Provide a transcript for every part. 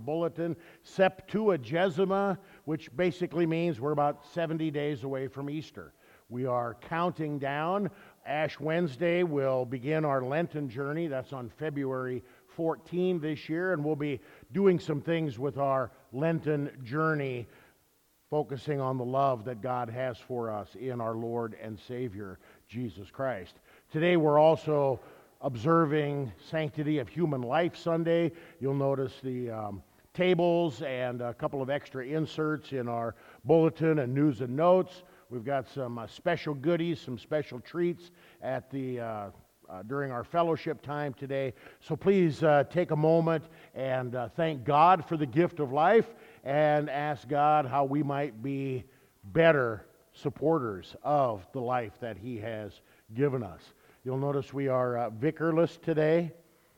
bulletin, Septuagesima, which basically means we're about 70 days away from Easter. We are counting down. Ash Wednesday will begin our Lenten journey. That's on February 14 this year, and we'll be doing some things with our Lenten journey, focusing on the love that God has for us in our Lord and Savior, Jesus Christ. Today we're also observing Sanctity of Human Life Sunday. You'll notice the tables and a couple of extra inserts in our bulletin and news and notes. We've got some special goodies, some special treats at the during our fellowship time today. So please take a moment and thank God for the gift of life and ask God how we might be better supporters of the life that He has given us. You'll notice we are vicarless today.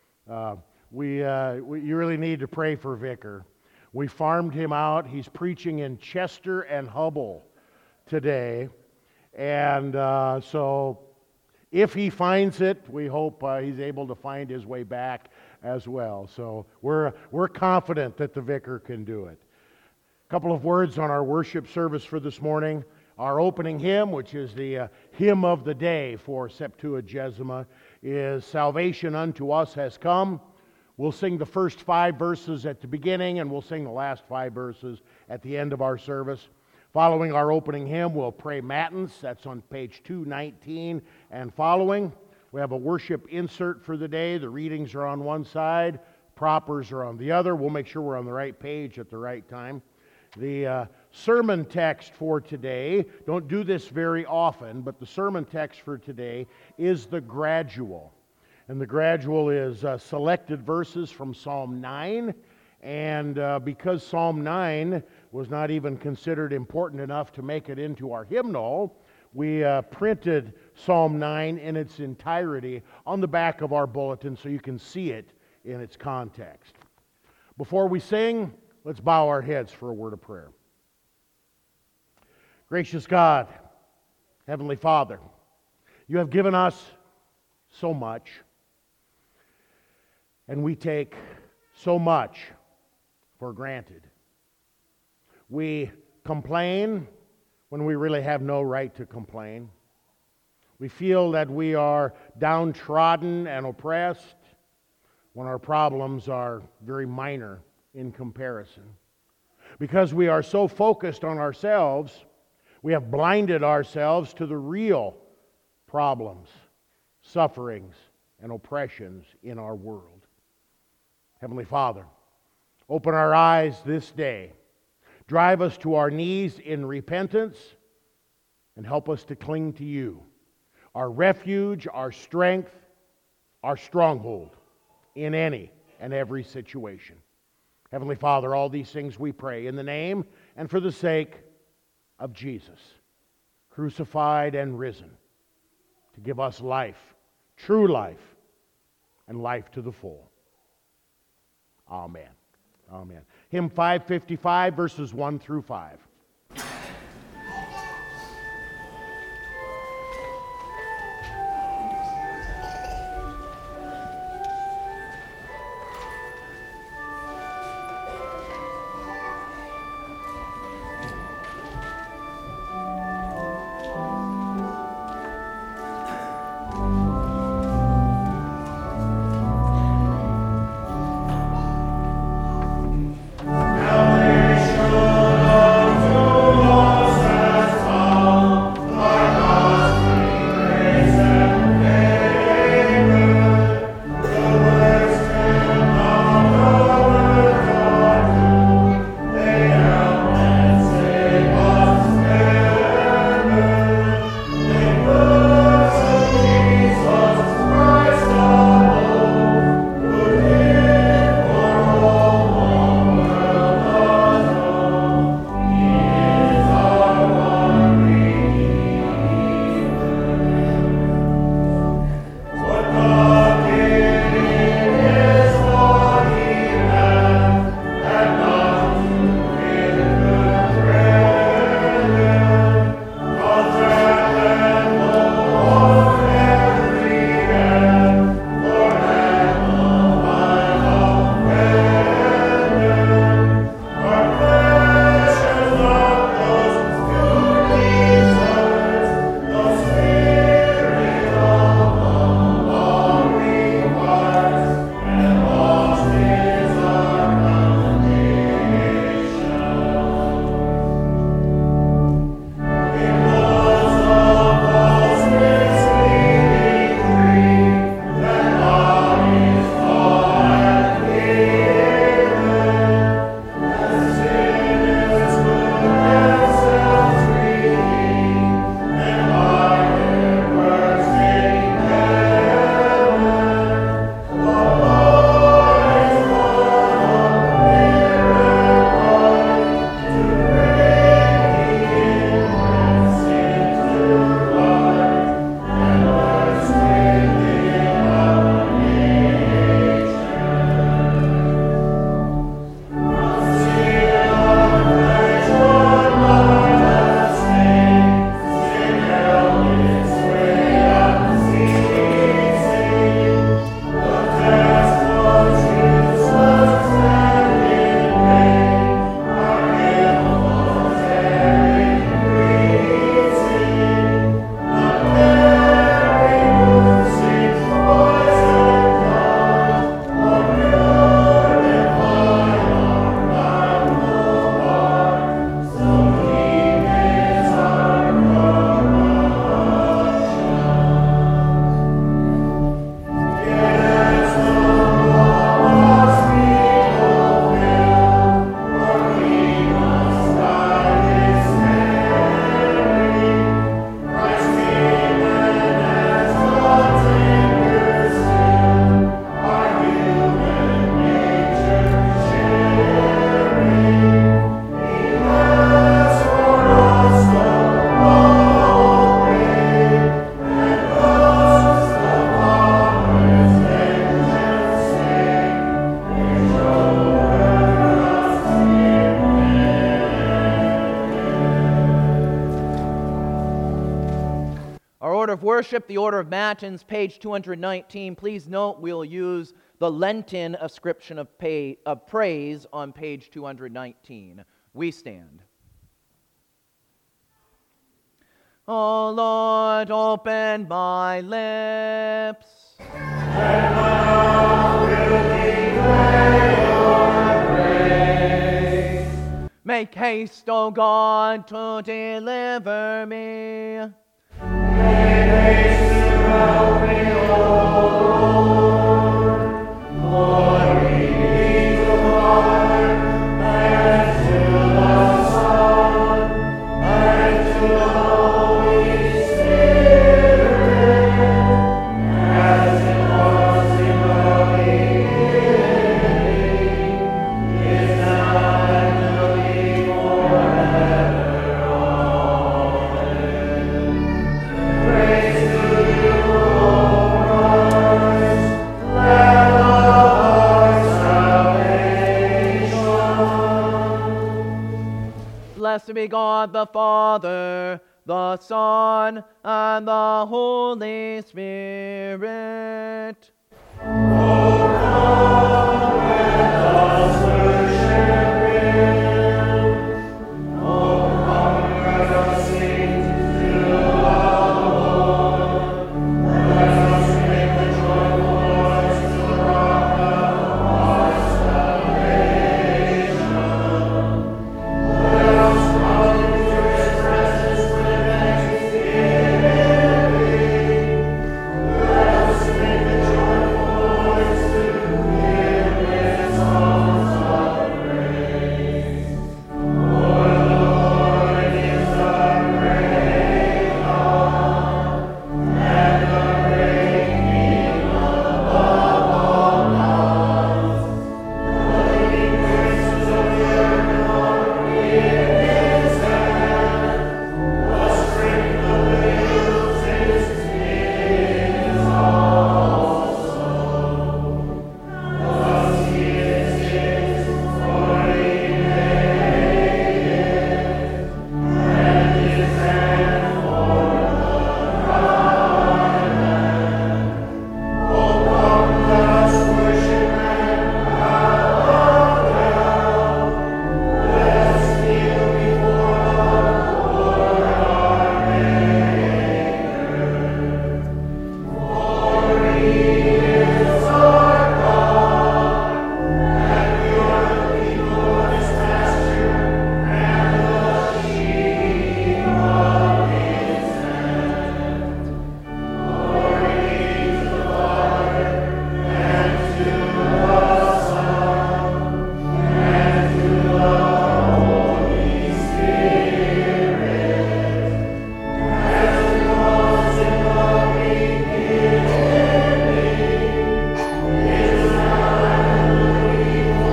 You really need to pray for Vicar. We farmed him out. He's preaching in Chester and Hubble today. And so if he finds it, we hope he's able to find his way back as well. So we're confident that the Vicar can do it. A couple of words on our worship service for this morning. Our opening hymn, which is the hymn of the day for Septuagesima, is Salvation Unto Us Has Come. We'll sing the first 5 verses at the beginning, and we'll sing the last 5 verses at the end of our service. Following our opening hymn, we'll pray Matins. That's on page 219 and following. We have a worship insert for the day. The readings are on one side, propers are on the other. We'll make sure we're on the right page at the right time. The sermon text for today, don't do this very often, but the sermon text for today is the gradual. And the gradual is selected verses from Psalm 9. And because Psalm 9 was not even considered important enough to make it into our hymnal, we printed Psalm 9 in its entirety on the back of our bulletin so you can see it in its context. Before we sing, let's bow our heads for a word of prayer. Gracious God, Heavenly Father, You have given us so much, and we take so much for granted. We complain when we really have no right to complain. We feel that we are downtrodden and oppressed when our problems are very minor in comparison. Because we are so focused on ourselves, we have blinded ourselves to the real problems, sufferings, and oppressions in our world. Heavenly Father, open our eyes this day. Drive us to our knees in repentance and help us to cling to You, our refuge, our strength, our stronghold in any and every situation. Heavenly Father, all these things we pray in the name and for the sake of Jesus, crucified and risen, to give us life, true life, and life to the full. Amen. Amen. Hymn 555, verses 1 through 5. Now we should worship, the order of Matins, page 219. Please note we'll use the Lenten ascription of praise on page 219. We stand. O Lord, open my lips, and my mouth will declare your praise. Make haste, O God, to deliver me. Make haste to help me, O Lord. Glory be to the Father, and to the Son, and to the Holy Spirit, as it was in the beginning, is now, and will be forever. Amen. Praise to you, O Christ, Lamb of our salvation. Blessed be God the Father, the Son, and the Holy Spirit. O come, let us worship Him. O come, let us sing to our Lord. Let us make the joyful noise to the Rock of our salvation. Let us come into His presence with thanksgiving. Let us make the joyful noise to Him with songs of praise. For the Lord is our great God, and the great King above all gods. The living princes of the earth are in His hand. The strength of the hills is His also. Thus He is His, for He made it, and His hand formed the dry land. O come, let us worship and bow down. Let us kneel before the Lord our Maker. For He is our God, and we are the people of His pasture, and the sheep of His hand. Glory be to the Father, and to the Son, and to the Holy Spirit, as it was in the beginning, is now, and will be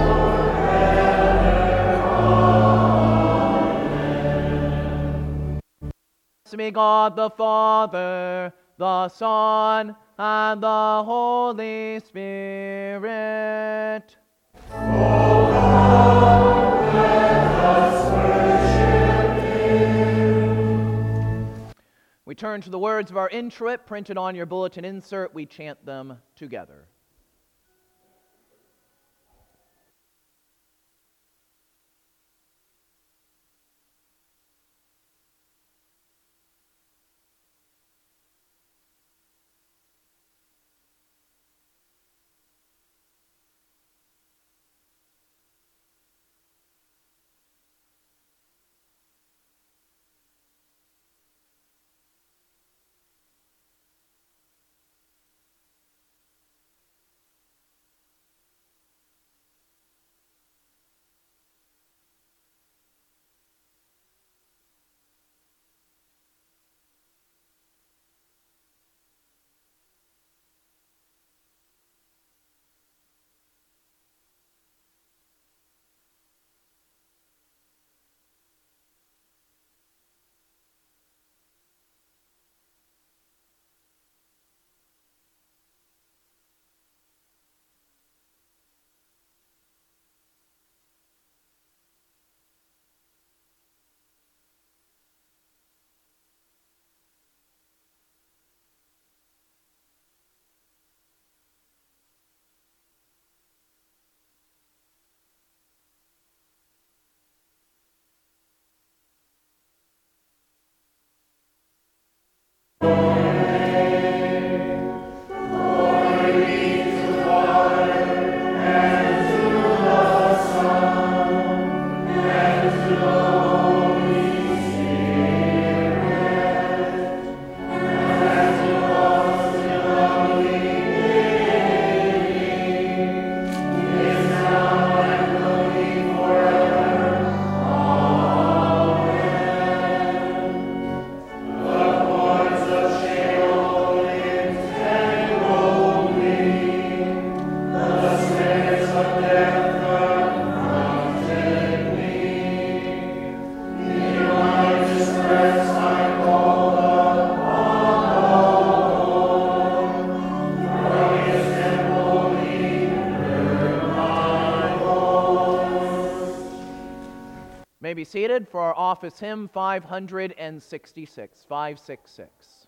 forever. Blessed be God the Father, the Son, and the Holy Spirit. We turn to the words of our introit printed on your bulletin insert. We chant them together. may be seated for our office hymn 566, 566.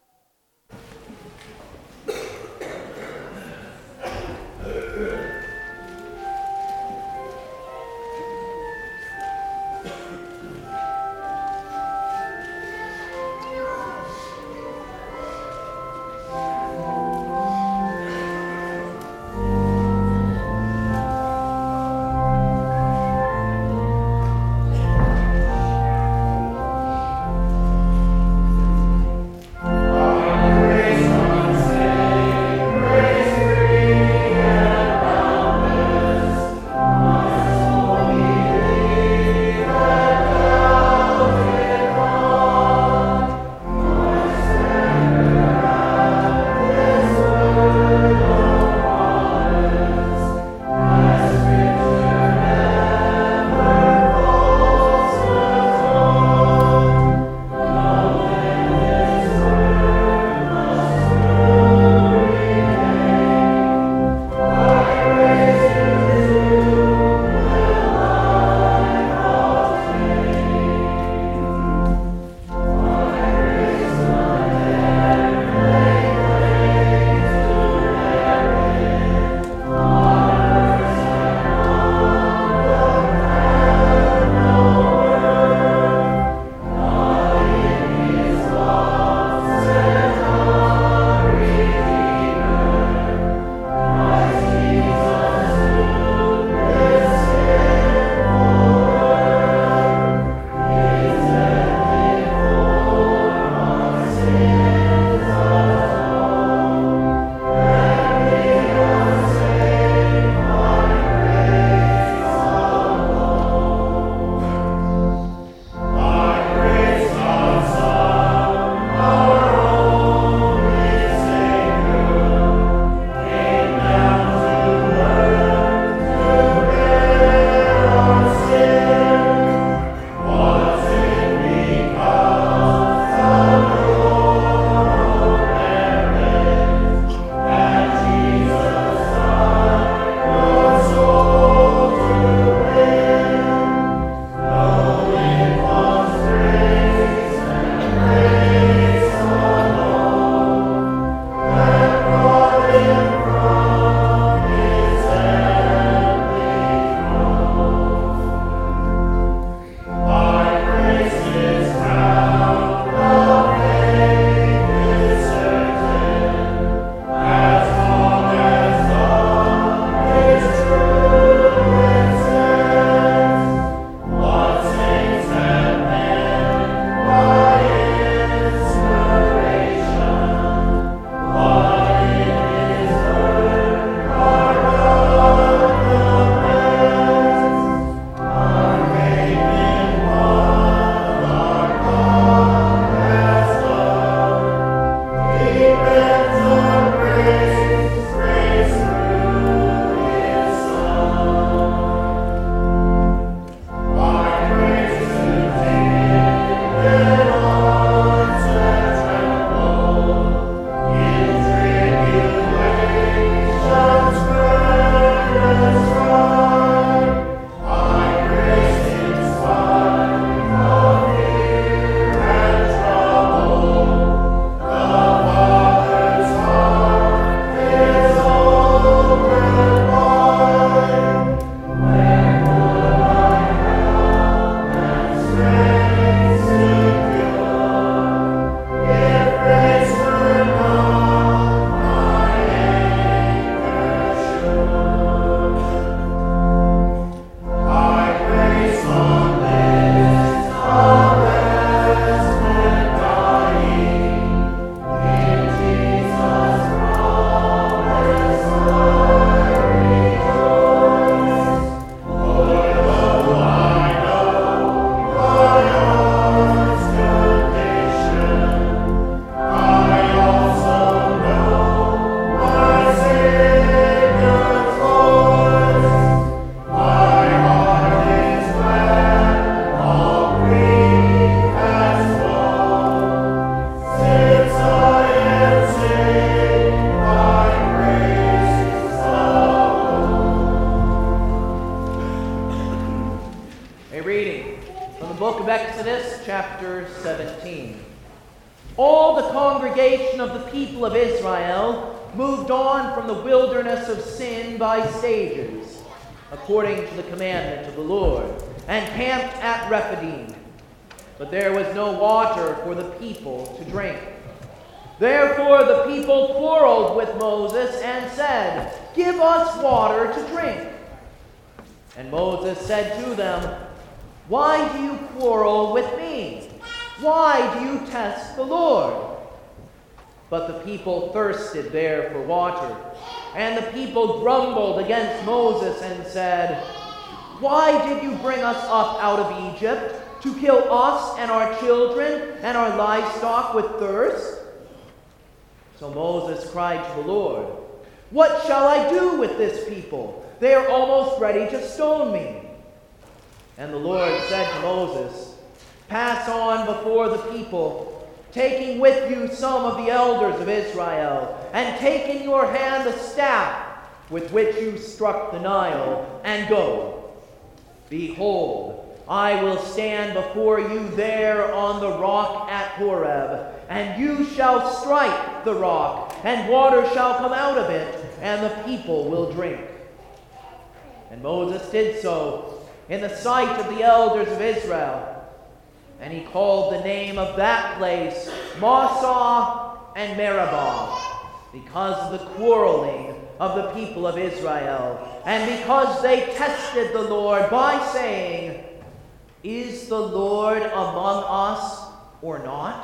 From the book of Exodus, chapter 17. All the congregation of the people of Israel moved on from the wilderness of Sin by stages, according to the commandment of the Lord, and camped at Rephidim. But there was no water for the people to drink. Therefore the people quarreled with Moses and said, "Give us water to drink." And Moses said to them, "Why do you quarrel with me? Why do you test the Lord?" But the people thirsted there for water. And the people grumbled against Moses and said, "Why did you bring us up out of Egypt to kill us and our children and our livestock with thirst?" So Moses cried to the Lord, "What shall I do with this people? They are almost ready to stone me." And the Lord said to Moses, "Pass on before the people, taking with you some of the elders of Israel, and take in your hand the staff with which you struck the Nile, and go. Behold, I will stand before you there on the rock at Horeb, and you shall strike the rock, and water shall come out of it, and the people will drink." And Moses did so in the sight of the elders of Israel. And he called the name of that place Massah and Meribah, because of the quarreling of the people of Israel, and because they tested the Lord by saying, "Is the Lord among us or not?"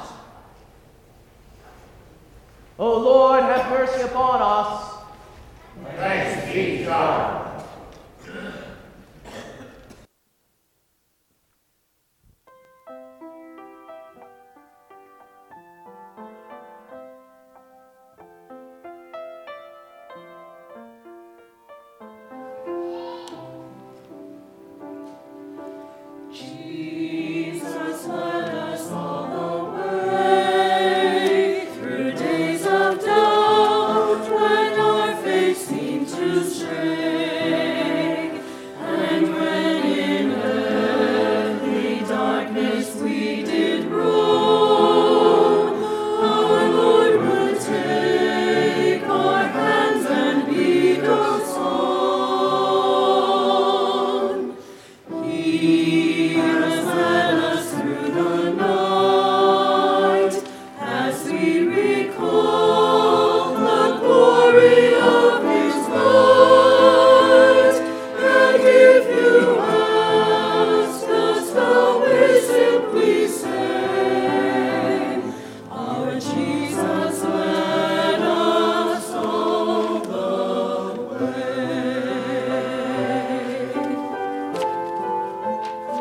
O Lord, have mercy upon us. Thanks be to God. Jesus led us all the way through days of doubt when our faith seemed to stray, and when in earthly darkness we did roam, our Lord would take our hands and lead us on. He has led us through the night as we recall the glory of His light. And if you ask us how we simply say, our Jesus led us all the way.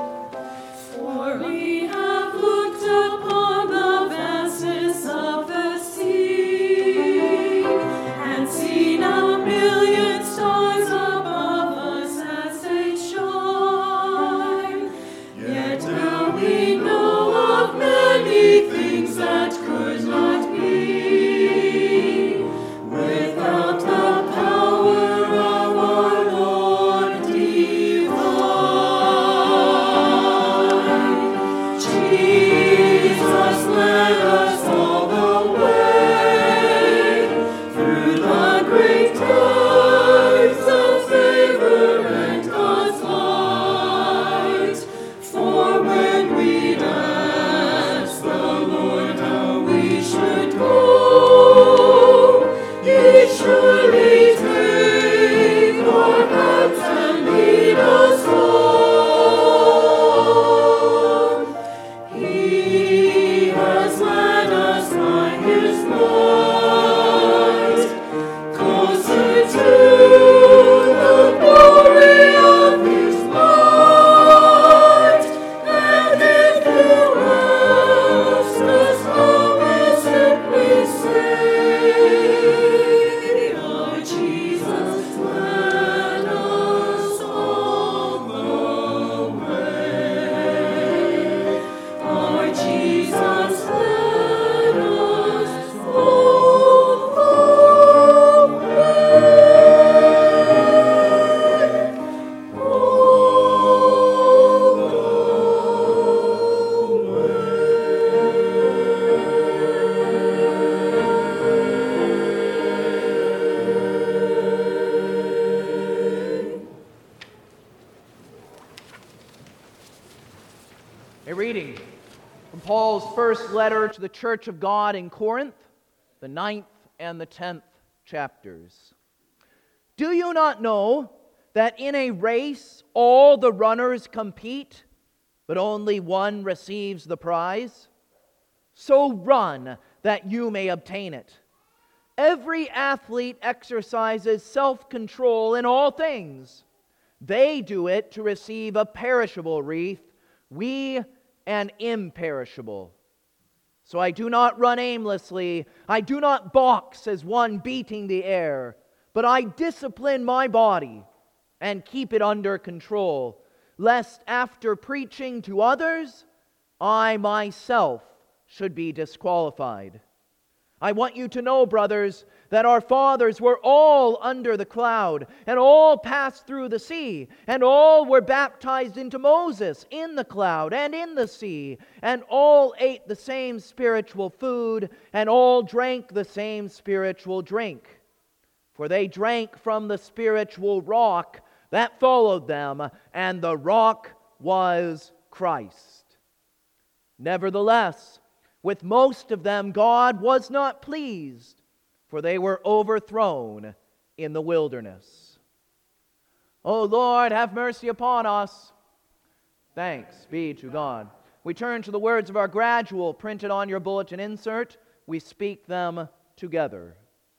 A reading from Paul's first letter to the Church of God in Corinth, the 9th and the 10th chapters. Do you not know that in a race all the runners compete, but only one receives the prize? So run that you may obtain it. Every athlete exercises self-control in all things. They do it to receive a perishable wreath, we an imperishable. So I do not run aimlessly, I do not box as one beating the air, but I discipline my body and keep it under control, lest after preaching to others, I myself should be disqualified. I want you to know, brothers, that our fathers were all under the cloud, and all passed through the sea, and all were baptized into Moses in the cloud and in the sea, and all ate the same spiritual food, and all drank the same spiritual drink. For they drank from the spiritual rock that followed them, and the rock was Christ. Nevertheless, with most of them God was not pleased, for they were overthrown in the wilderness. O Lord, have mercy upon us. Thanks be to God. We turn to the words of our gradual printed on your bulletin insert. We speak them together.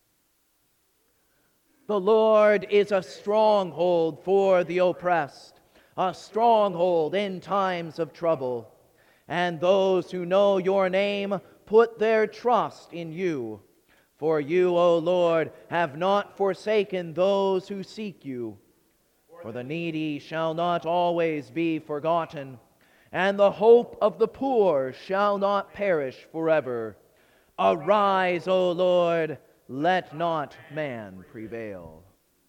The Lord is a stronghold for the oppressed, a stronghold in times of trouble. And those who know your name put their trust in you. For you, O Lord, have not forsaken those who seek you. For the needy shall not always be forgotten, and the hope of the poor shall not perish forever. Arise, O Lord, let not man prevail.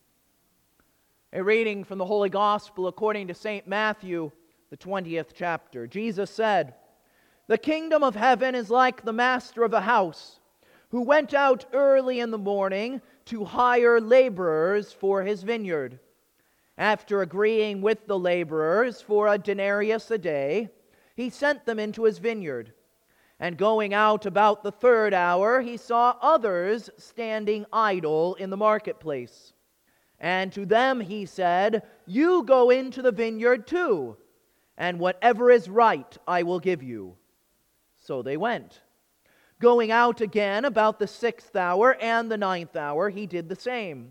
A reading from the Holy Gospel according to St. Matthew, the 20th chapter. Jesus said, "The kingdom of heaven is like the master of a house, who went out early in the morning to hire laborers for his vineyard. After agreeing with the laborers for a denarius a day, he sent them into his vineyard. And going out about the third hour, he saw others standing idle in the marketplace. And to them he said, 'You go into the vineyard too, and whatever is right I will give you.' So they went. Going out again about the 6th hour and the 9th hour, he did the same.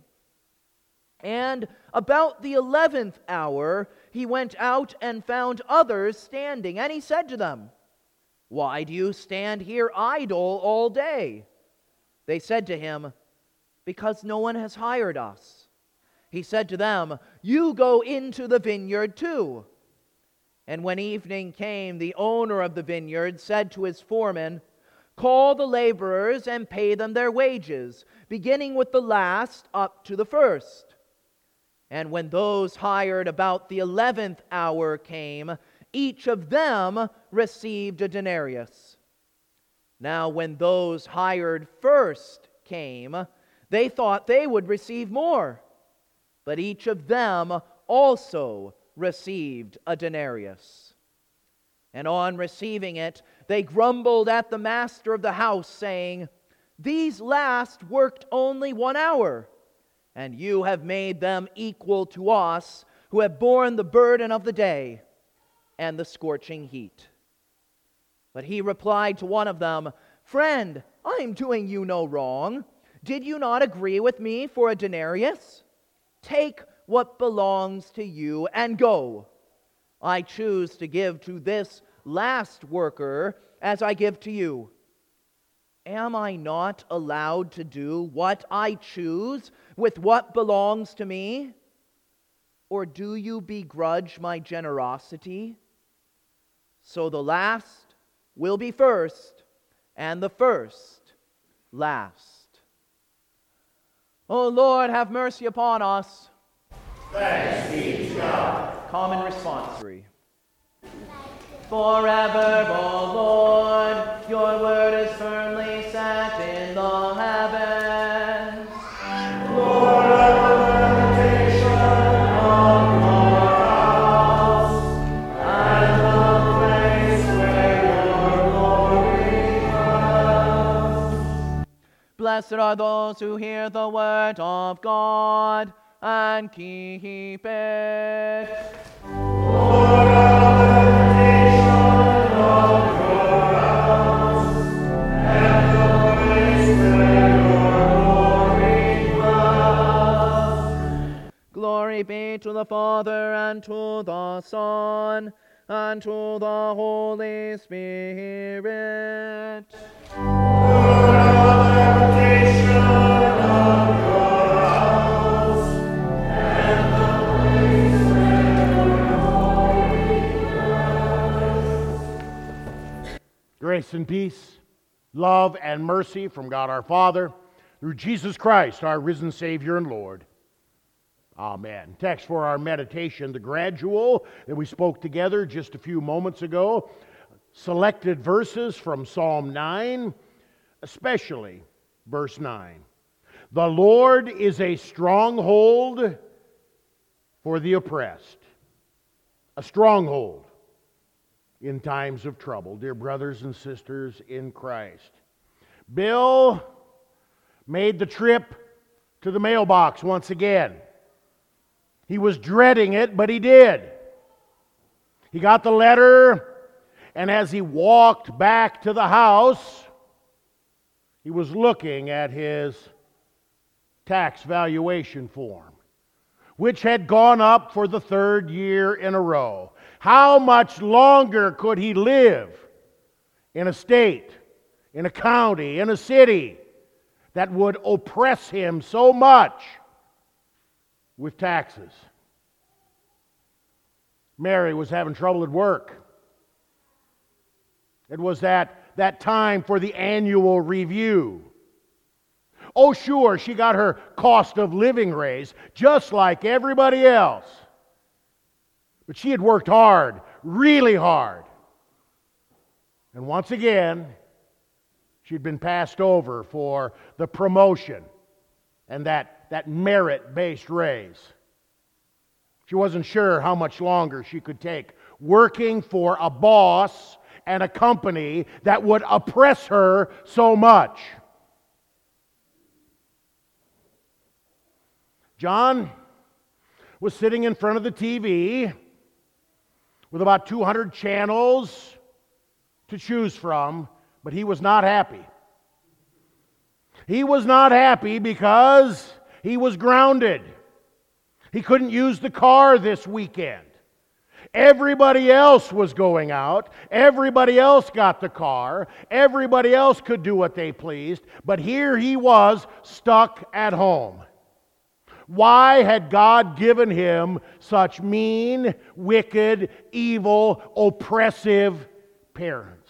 And about the 11th hour, he went out and found others standing, and he said to them, 'Why do you stand here idle all day?' They said to him, 'Because no one has hired us.' He said to them, 'You go into the vineyard too.' And when evening came, the owner of the vineyard said to his foreman, 'Call the laborers and pay them their wages, beginning with the last up to the first.' And when those hired about the 11th hour came, each of them received a denarius. Now when those hired first came, they thought they would receive more, but each of them also received a denarius. And on receiving it, they grumbled at the master of the house, saying, 'These last worked only 1 hour, and you have made them equal to us, who have borne the burden of the day and the scorching heat.' But he replied to one of them, 'Friend, I am doing you no wrong. Did you not agree with me for a denarius? Take what belongs to you and go. I choose to give to this last worker as I give to you. Am I not allowed to do what I choose with what belongs to me? Or do you begrudge my generosity? So the last will be first, and the first last." O Lord, have mercy upon us. Thanks be to God. Common responsory. Forever, O Lord, your word is firmly set in the heavens. Lord, the meditation of your house, and the praise Blessed are those who hear the word of God and keep it. Glory be to the Father, and to the Son, and to the Holy Spirit. Grace and peace, love and mercy from God our Father, through Jesus Christ, our risen Savior and Lord. Amen. Text for our meditation, the gradual that we spoke together just a few moments ago. Selected verses from Psalm 9, especially verse 9. The Lord is a stronghold for the oppressed. A stronghold in times of trouble, dear brothers and sisters in Christ. Bill made the trip to the mailbox once again. He was dreading it, but he did. He got the letter, and as he walked back to the house, he was looking at his tax valuation form, which had gone up for the third year in a row. How much longer could he live in a state, in a county, in a city that would oppress him so much with taxes? Mary was having trouble at work. It was that time for the annual review. Oh, sure, she got her cost of living raise, just like everybody else. But she had worked hard, really hard. And once again, she'd been passed over for the promotion and that merit-based raise. She wasn't sure how much longer she could take working for a boss and a company that would oppress her so much. John was sitting in front of the TV with about 200 channels to choose from, but he was not happy. He was not happy because he was grounded. He couldn't use the car this weekend. Everybody else was going out. Everybody else got the car. Everybody else could do what they pleased. But here he was stuck at home. Why had God given him such mean, wicked, evil, oppressive parents?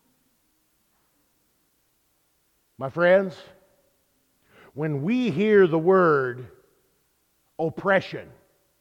My friends, when we hear the word oppression,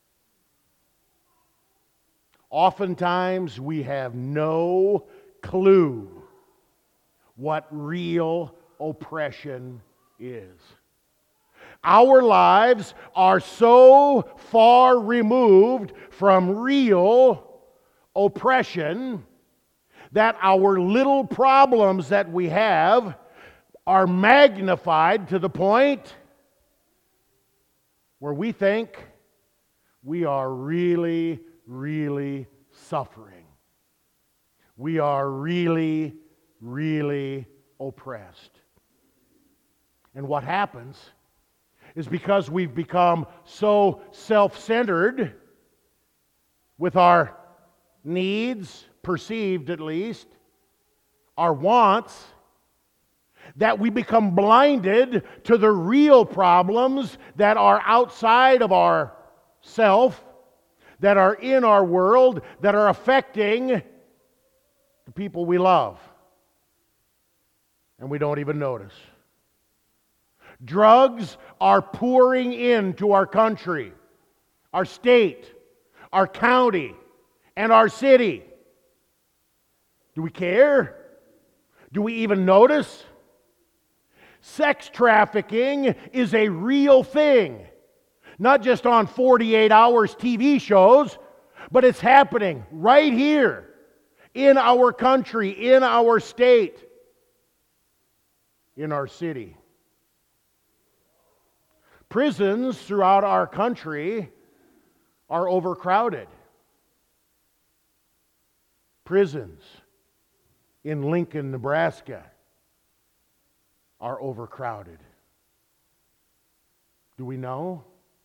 oftentimes we have no clue what real oppression is. Our lives are so far removed from real oppression that our little problems that we have are magnified to the point where we think we are really, really suffering. We are really, really oppressed. And what happens is because we've become so self-centered with our needs, perceived at least, our wants, that we become blinded to the real problems that are outside of our self, that are in our world, that are affecting the people we love. And we don't even notice. Drugs are pouring into our country, our state, our county, and our city. Do we care? Do we even notice? Sex trafficking is a real thing. Not just on 48 hours TV shows, but it's happening right here in our country, in our state, in our city. Prisons throughout our country are overcrowded. Prisons in Lincoln, Nebraska are overcrowded. Do we know?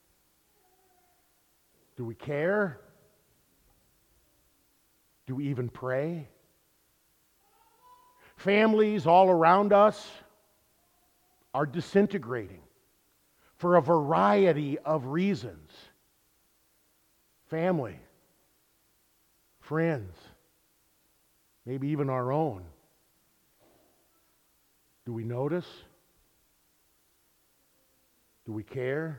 Do we care? Do we even pray? Families all around us are disintegrating for a variety of reasons. Family, friends, maybe even our own. Do we notice? Do we care?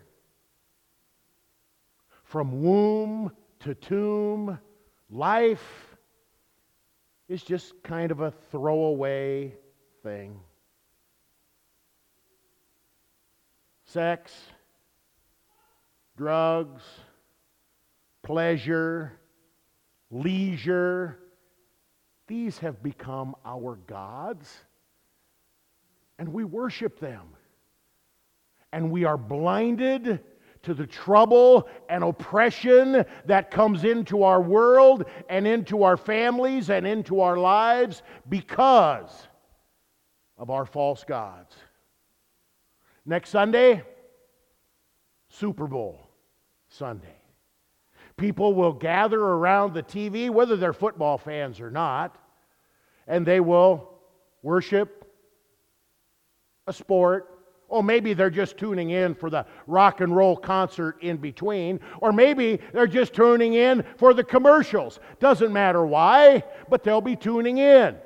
From womb to tomb, life is just kind of a throwaway thing. Sex, drugs, pleasure, leisure, these have become our gods, and we worship them. And we are blinded to the trouble and oppression that comes into our world and into our families and into our lives because of our false gods. Next Sunday, Super Bowl Sunday. People will gather around the TV, whether they're football fans or not, and they will worship a sport. Or maybe they're just tuning in for the rock and roll concert in between. Or maybe they're just tuning in for the commercials. Doesn't matter why, but they'll be tuning in.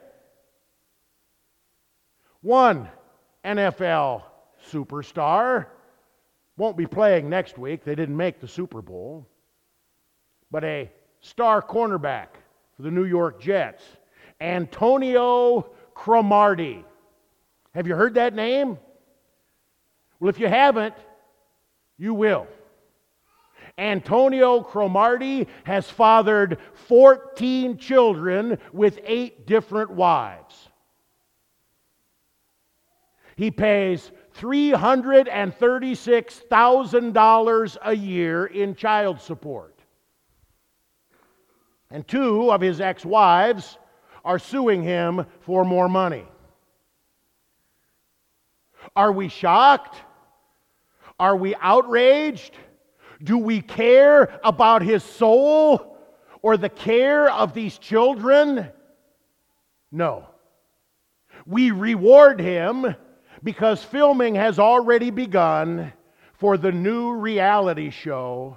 One NFL superstar won't be playing next week. They didn't make the Super Bowl. But a star cornerback for the New York Jets, Antonio Cromartie. Have you heard that name? Well, if you haven't, you will. Antonio Cromartie has fathered 14 children with 8 different wives. He pays $336,000 a year in child support. And 2 of his ex-wives are suing him for more money. Are we shocked? Are we outraged? Do we care about his soul or the care of these children? No. We reward him because filming has already begun for the new reality show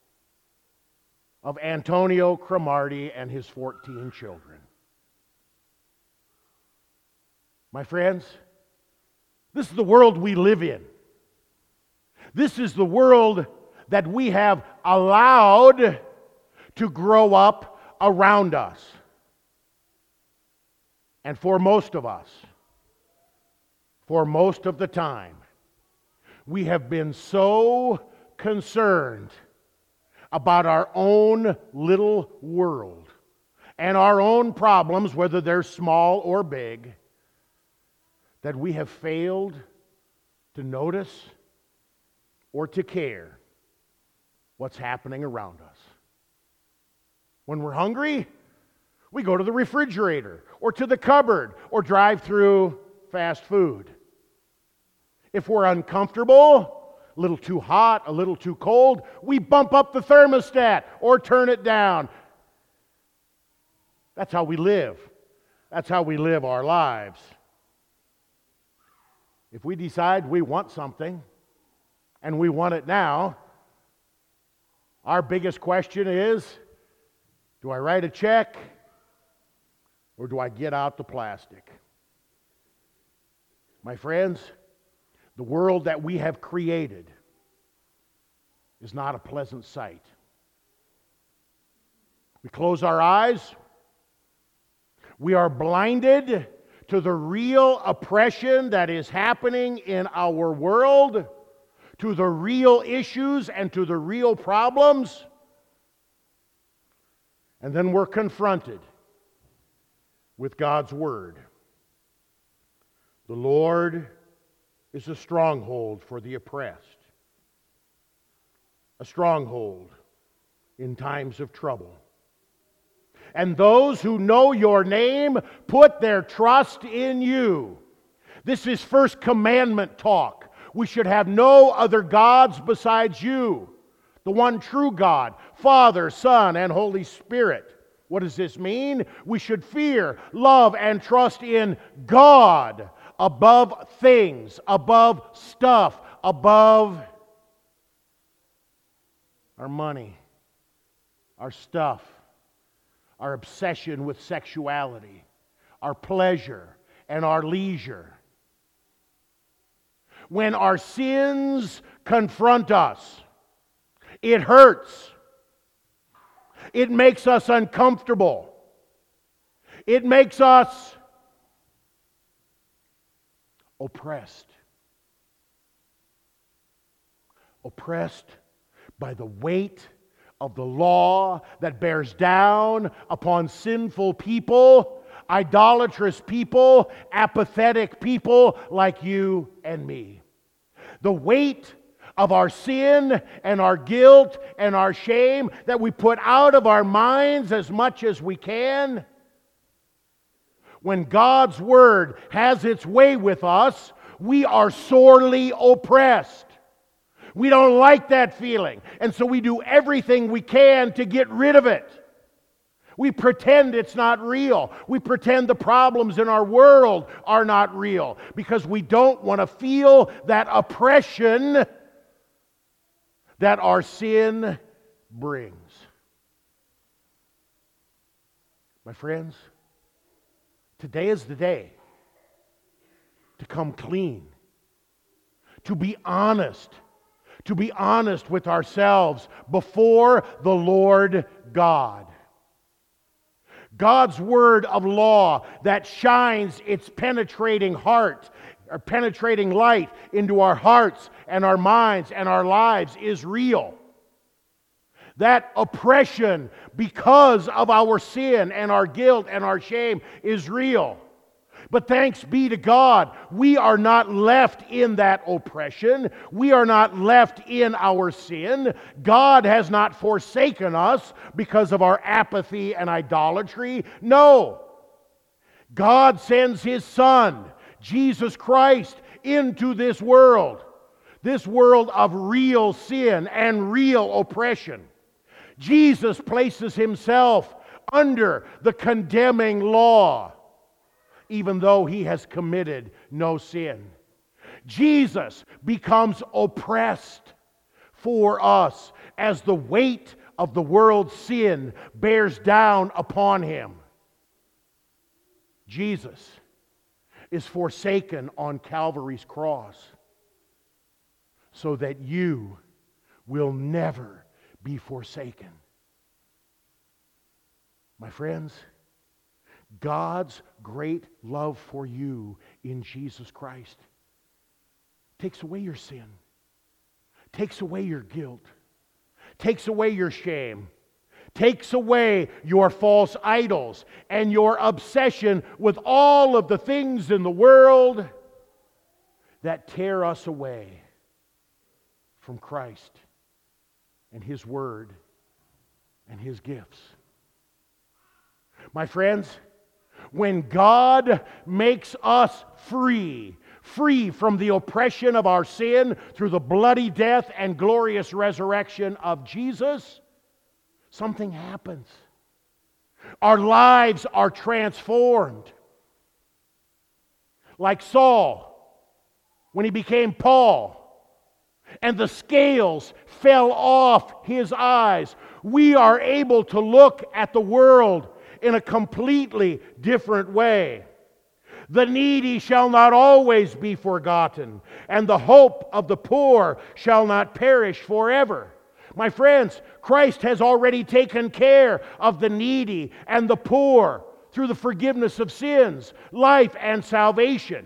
of Antonio Cromartie and his 14 children. My friends, this is the world we live in. This is the world that we have allowed to grow up around us. And for most of us, for most of the time, we have been so concerned about our own little world and our own problems, whether they're small or big, that we have failed to notice or to care what's happening around us. When we're hungry, we go to the refrigerator or to the cupboard or drive through fast food. If we're uncomfortable, a little too hot, a little too cold, we bump up the thermostat or turn it down. That's how we live. That's how we live our lives. If we decide we want something, and we want it now, our biggest question is, do I write a check or do I get out the plastic? My friends, the world that we have created is not a pleasant sight. We close our eyes. We are blinded to the real oppression that is happening in our world, to the real issues and to the real problems. And then we're confronted with God's Word. The Lord is a stronghold for the oppressed. a stronghold in times of trouble. And those who know your name put their trust in you. This is first commandment talk. We should have no other gods besides you, the one true God, Father, Son, and Holy Spirit. What does this mean? We should fear, love, and trust in God above things, above stuff, above our money, our stuff, our obsession with sexuality, our pleasure, and our leisure. When our sins confront us, it hurts. It makes us uncomfortable. It makes us oppressed. Oppressed by the weight of the law that bears down upon sinful people, idolatrous people, apathetic people like you and me. The weight of our sin and our guilt and our shame that we put out of our minds as much as we can. When God's Word has its way with us, we are sorely oppressed. We don't like that feeling, and so we do everything we can to get rid of it. We pretend it's not real. We pretend the problems in our world are not real because we don't want to feel that oppression that our sin brings. My friends, today is the day to come clean, to be honest with ourselves before the Lord God. God's word of law that shines its penetrating light into our hearts and our minds and our lives is real. That oppression because of our sin and our guilt and our shame is real. But thanks be to God, we are not left in that oppression. We are not left in our sin. God has not forsaken us because of our apathy and idolatry. No. God sends His Son, Jesus Christ, into this world of real sin and real oppression. Jesus places Himself under the condemning law, even though He has committed no sin. Jesus becomes oppressed for us as the weight of the world's sin bears down upon Him. Jesus is forsaken on Calvary's cross so that you will never be forsaken. My friends, God's great love for you in Jesus Christ takes away your sin, takes away your guilt, takes away your shame, takes away your false idols and your obsession with all of the things in the world that tear us away from Christ and His Word and His gifts. My friends, when God makes us free from the oppression of our sin through the bloody death and glorious resurrection of Jesus, something happens. Our lives are transformed. Like Saul, when he became Paul, and the scales fell off his eyes, we are able to look at the world in a completely different way. The needy shall not always be forgotten, and the hope of the poor shall not perish forever. My friends, Christ has already taken care of the needy and the poor through the forgiveness of sins, life, and salvation.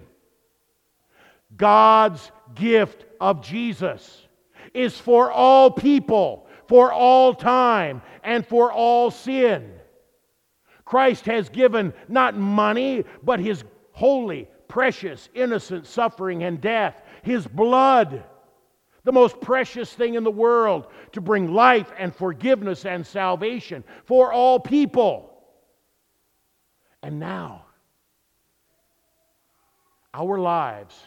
God's gift of Jesus is for all people, for all time, and for all sin. Christ has given not money, but His holy, precious, innocent suffering and death, His blood the most precious thing in the world, to bring life and forgiveness and salvation for all people. And now, our lives,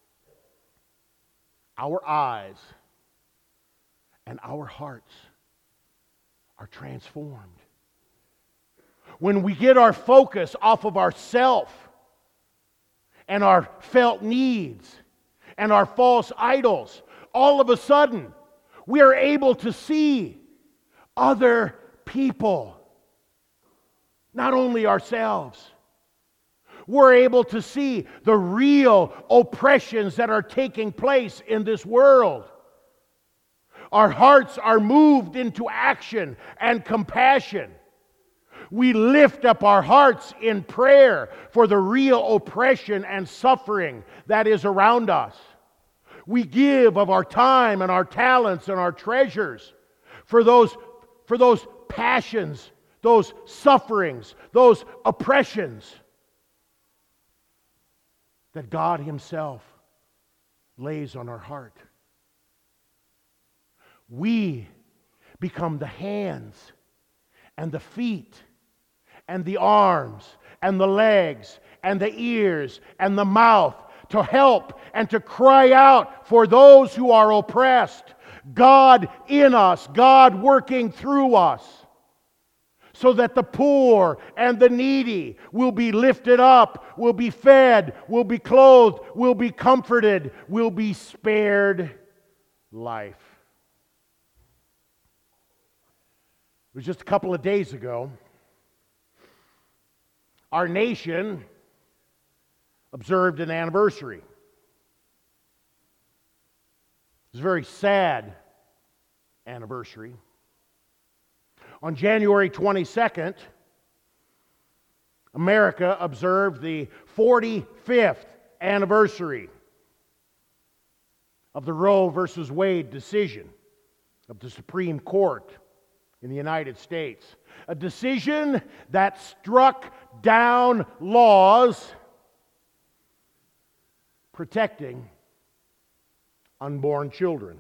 our eyes, and our hearts are transformed. When we get our focus off of ourself and our felt needs and our false idols, all of a sudden we are able to see other people, not only ourselves. We're able to see the real oppressions that are taking place in this world. Our hearts are moved into action and compassion. We lift up our hearts in prayer for the real oppression and suffering that is around us. We give of our time and our talents and our treasures for those passions, those sufferings, those oppressions that God Himself lays on our heart. We become the hands and the feet and the arms and the legs and the ears and the mouth to help and to cry out for those who are oppressed. God in us, God working through us, so that the poor and the needy will be lifted up, will be fed, will be clothed, will be comforted, will be spared life. It was just a couple of days ago, our nation observed an anniversary. It was a very sad anniversary. On January 22nd, America observed the 45th anniversary of the Roe versus Wade decision of the Supreme Court in the United States. A decision that struck down laws protecting unborn children.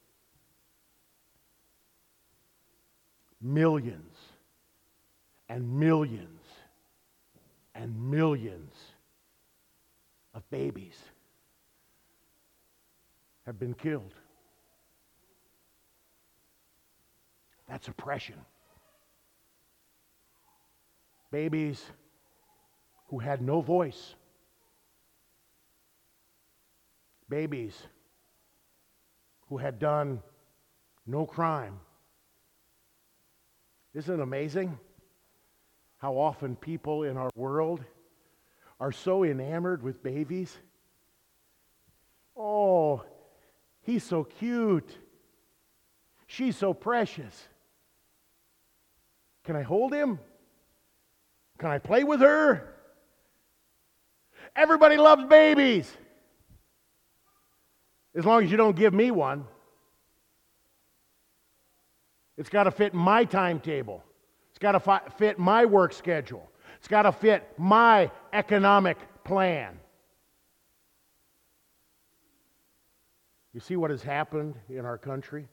Millions and millions and millions of babies have been killed. That's oppression. Babies who had no voice. Babies who had done no crime. Isn't it amazing how often people in our world are so enamored with babies? Oh, he's so cute. She's so precious. Can I hold him? Can I play with her? Everybody loves babies. As long as you don't give me one. It's got to fit my timetable. It's got to fit my work schedule. It's got to fit my economic plan. You see what has happened in our country?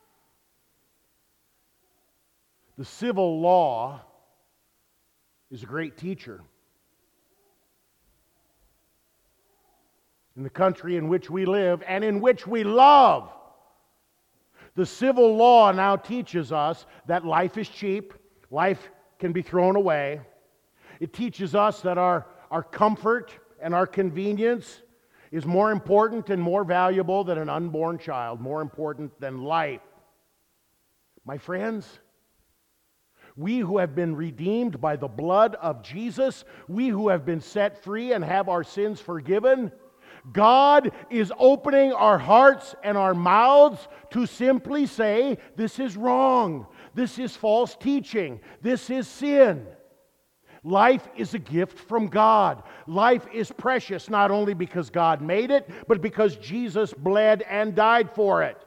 The civil law is a great teacher. In the country in which we live and in which we love, the civil law now teaches us that life is cheap, life can be thrown away. It teaches us that our comfort and our convenience is more important and more valuable than an unborn child, more important than life. My friends, we who have been redeemed by the blood of Jesus, we who have been set free and have our sins forgiven, God is opening our hearts and our mouths to simply say, this is wrong, this is false teaching, this is sin. Life is a gift from God. Life is precious not only because God made it, but because Jesus bled and died for it.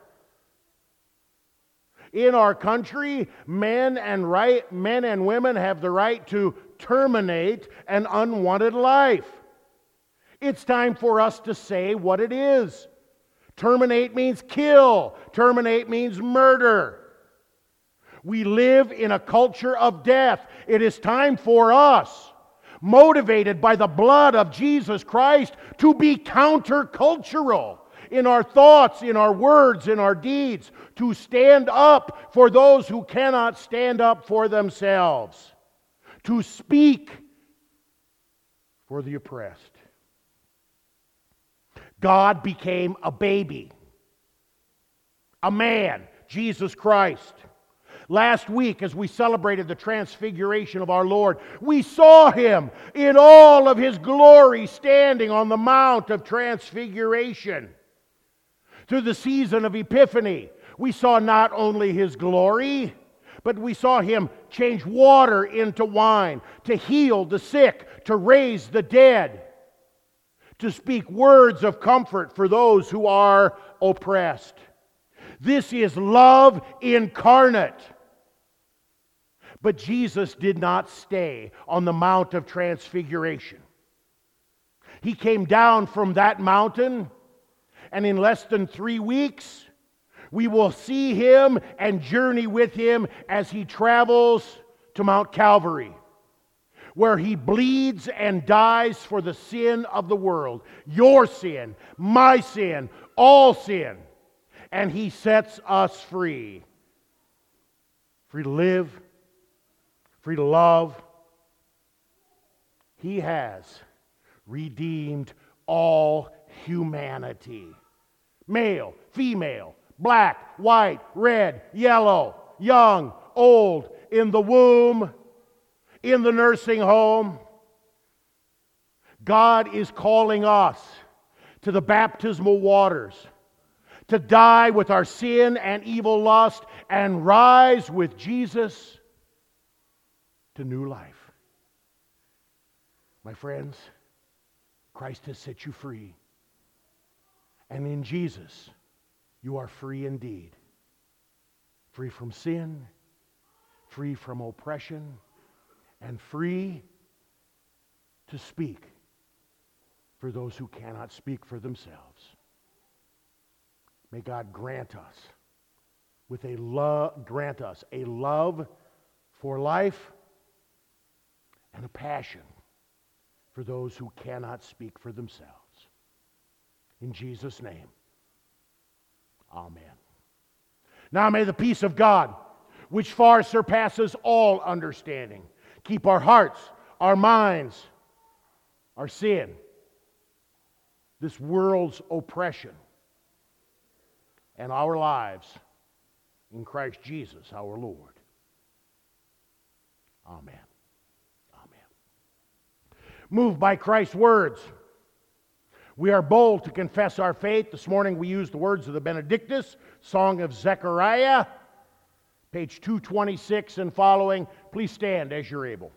In our country, men and women have the right to terminate an unwanted life. It's time for us to say what it is, Terminate means kill. Terminate means murder. We live in a culture of death. It is time for us, motivated by the blood of Jesus Christ, to be countercultural in our thoughts, in our words, in our deeds, to stand up for those who cannot stand up for themselves, to speak for the oppressed. God became a baby, a man, Jesus Christ. Last week, as we celebrated the transfiguration of our Lord, we saw Him in all of His glory standing on the Mount of Transfiguration. Through the season of Epiphany, we saw not only His glory, but we saw Him change water into wine, to heal the sick, to raise the dead, to speak words of comfort for those who are oppressed. This is love incarnate. But Jesus did not stay on the Mount of Transfiguration. He came down from that mountain, and in less than 3 weeks, we will see Him and journey with Him as He travels to Mount Calvary, where He bleeds and dies for the sin of the world. Your sin, my sin, all sin. And He sets us free. Free to live, free to love. He has redeemed all humanity. Male, female, black, white, red, yellow, young, old, in the womb, in the nursing home. God is calling us to the baptismal waters, to die with our sin and evil lust and rise with Jesus to new life. My friends, Christ has set you free. And in Jesus, you are free indeed. Free from sin, free from oppression, and free to speak for those who cannot speak for themselves. May God grant us a love for life and a passion for those who cannot speak for themselves. In Jesus' name, amen. Now may the peace of God, which far surpasses all understanding, keep our hearts, our minds, our sin, this world's oppression, and our lives in Christ Jesus our Lord. Amen. Moved by Christ's words, we are bold to confess our faith. This morning we used the words of the Benedictus, Song of Zechariah, page 226 and following. Please stand as you're able.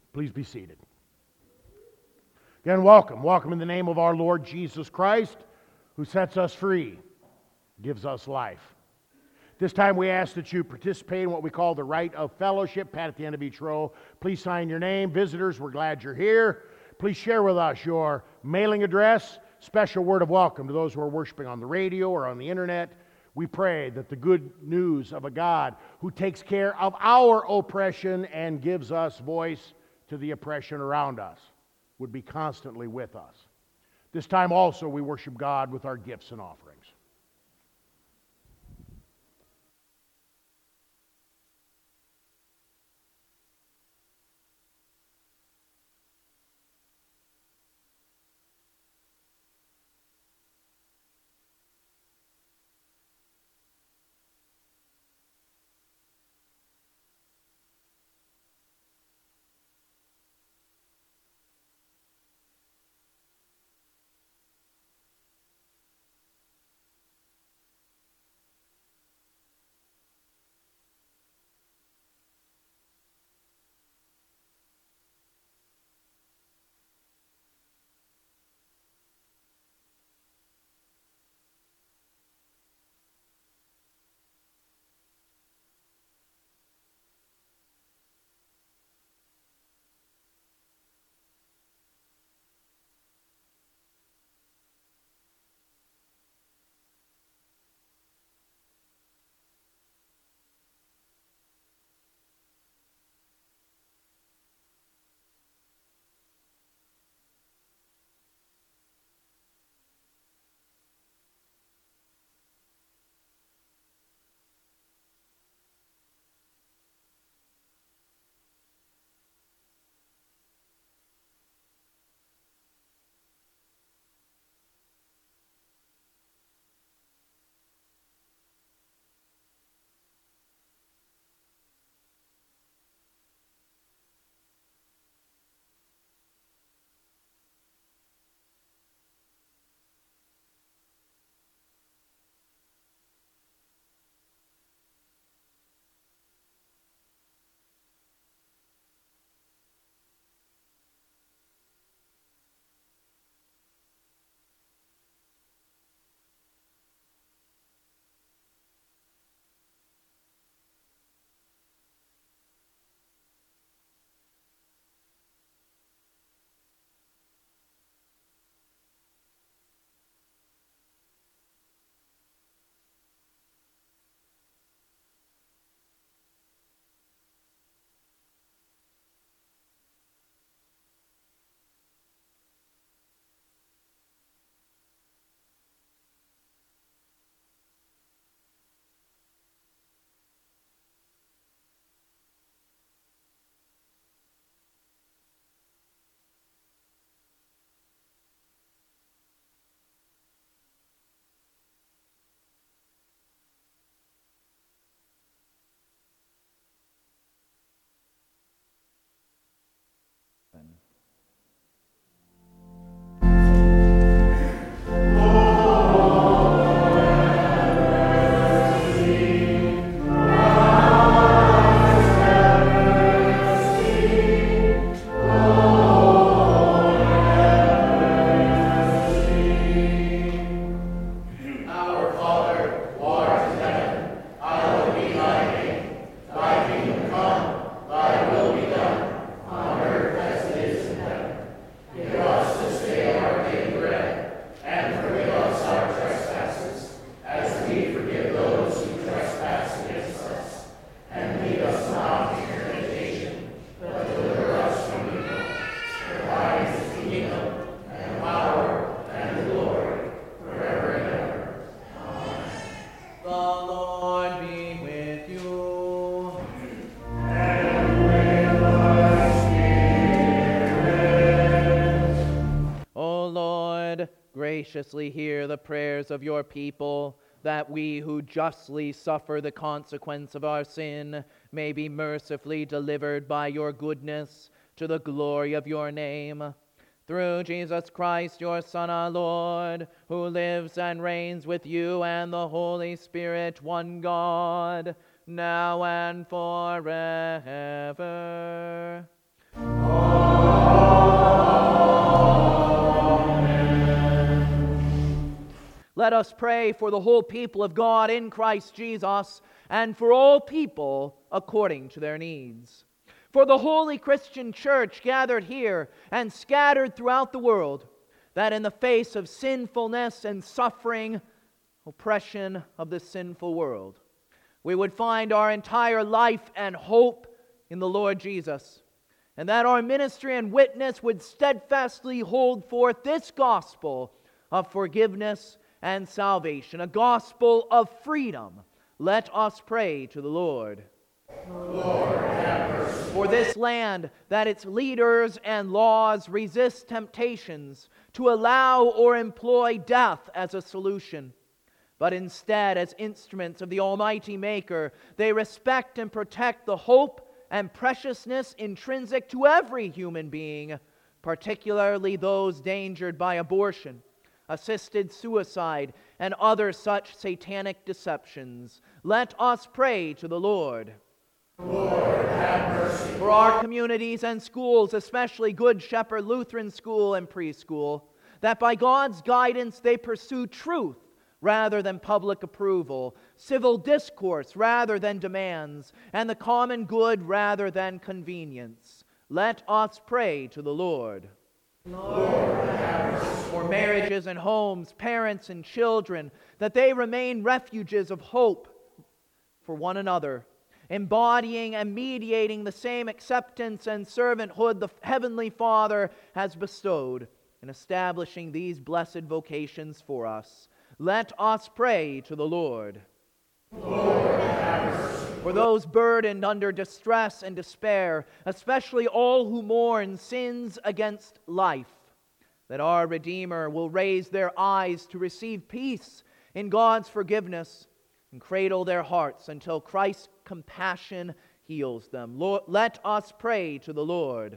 Please be seated. Again, welcome. Welcome in the name of our Lord Jesus Christ, who sets us free, gives us life. This time we ask that you participate in what we call the rite of fellowship. Pat at the end of each row. Please sign your name. Visitors, we're glad you're here. Please share with us your mailing address. Special word of welcome to those who are worshiping on the radio or on the internet. We pray that the good news of a God who takes care of our oppression and gives us voice to the oppression around us would be constantly with us. This time also we worship God with our gifts and offerings. graciously hear the prayers of your people, that we who justly suffer the consequence of our sin may be mercifully delivered by your goodness to the glory of your name. Through Jesus Christ, your Son, our Lord, who lives and reigns with you and the Holy Spirit, one God, now and forever. Amen. let us pray for the whole people of God in Christ Jesus, and for all people according to their needs. For the holy Christian church gathered here and scattered throughout the world, that in the face of sinfulness and suffering, oppression of this sinful world, we would find our entire life and hope in the Lord Jesus, and that our ministry and witness would steadfastly hold forth this gospel of forgiveness and salvation, a gospel of freedom. Let us pray to the Lord. Lord, have mercy. For this land, that its leaders and laws resist temptations to allow or employ death as a solution, but instead, as instruments of the Almighty Maker, they respect and protect the hope and preciousness intrinsic to every human being, particularly those endangered by abortion, assisted suicide, and other such satanic deceptions. Let us pray to the Lord. Lord, have mercy. For our communities and schools, especially Good Shepherd Lutheran School and Preschool, that by God's guidance they pursue truth rather than public approval, civil discourse rather than demands, and the common good rather than convenience. Let us pray to the Lord. Lord, have mercy. For marriages and homes, parents and children, that they remain refuges of hope for one another, embodying and mediating the same acceptance and servanthood the Heavenly Father has bestowed in establishing these blessed vocations for us. Let us pray to the Lord. Lord, have mercy. For those burdened under distress and despair, especially all who mourn sins against life, that our Redeemer will raise their eyes to receive peace in God's forgiveness and cradle their hearts until Christ's compassion heals them. Lord, let us pray to the Lord.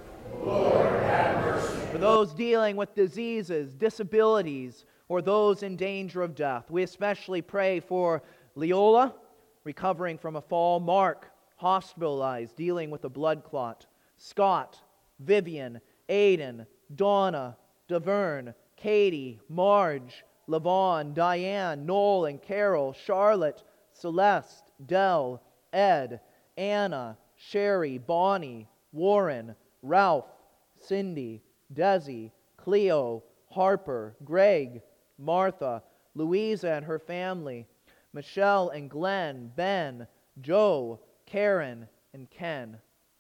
Lord, have mercy. For those dealing with diseases, disabilities, or those in danger of death, we especially pray for Leola, recovering from a fall, Mark, hospitalized, dealing with a blood clot, Scott, Vivian, Aiden, Donna, Davern, Katie, Marge, Levon, Diane, Noel and Carol, Charlotte, Celeste, Dell, Ed, Anna, Sherry, Bonnie, Warren, Ralph, Cindy, Desi, Cleo, Harper, Greg, Martha, Louisa and her family, Michelle and Glenn, Ben, Joe, Karen, and Ken.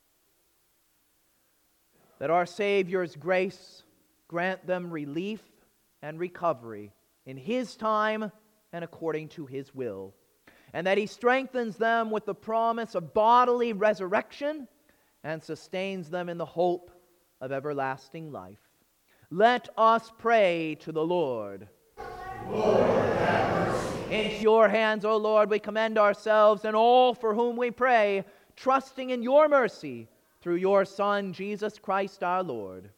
That our Savior's grace grant them relief and recovery in His time and according to His will, and that He strengthens them with the promise of bodily resurrection and sustains them in the hope of everlasting life. Let us pray to the Lord. Lord, have mercy. Into your hands, O Lord, we commend ourselves and all for whom we pray, trusting in your mercy through your Son, Jesus Christ our Lord.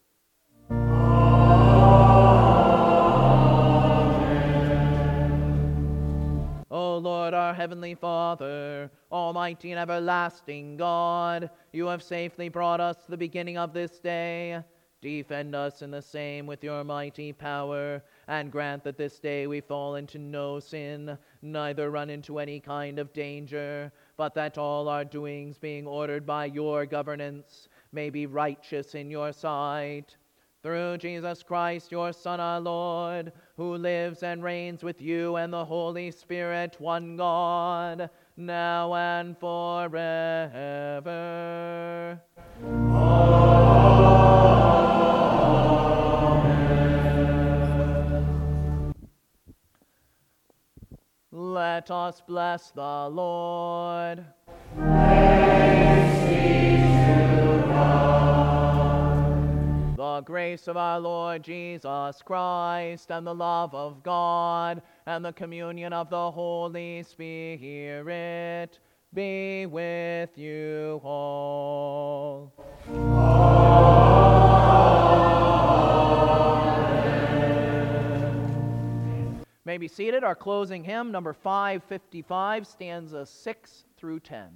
O Lord, our heavenly Father, almighty and everlasting God, you have safely brought us to the beginning of this day. Defend us in the same with your mighty power, and grant that this day we fall into no sin, neither run into any kind of danger, but that all our doings, being ordered by your governance, may be righteous in your sight. Through Jesus Christ, your Son, our Lord, who lives and reigns with you and the Holy Spirit, one God, now and forever. Let us bless the Lord. Thanks be to God. The grace of our Lord Jesus Christ, and the love of God, and the communion of the Holy Spirit be with you all. May be seated. Our closing hymn, number 555, stanzas 6 through 10.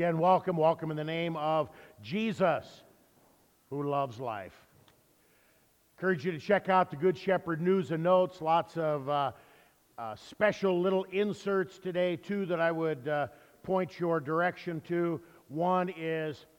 Again, welcome, welcome in the name of Jesus, who loves life. Encourage you to check out the Good Shepherd News and Notes. Lots of special little inserts today, too, that I would point your direction to. One is